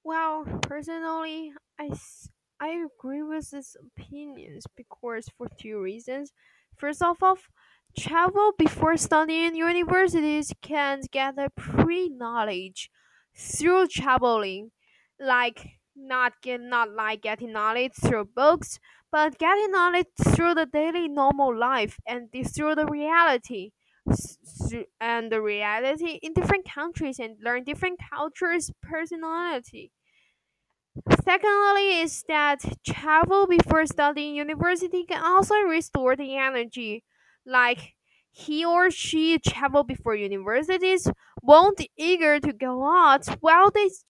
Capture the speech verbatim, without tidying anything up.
Well, personally, I, s- I agree with these opinions because for two reasons. First of all, travel before studying universities can gather pre knowledge through traveling, like not get not like getting knowledge through books, but getting knowledge through the daily normal life and the- through the reality. S- s- and the reality in different countries and learn different cultures personality. Secondly, is that travel before studying university can also restore the energy. Like he or she travel before universities won't eager to go out while they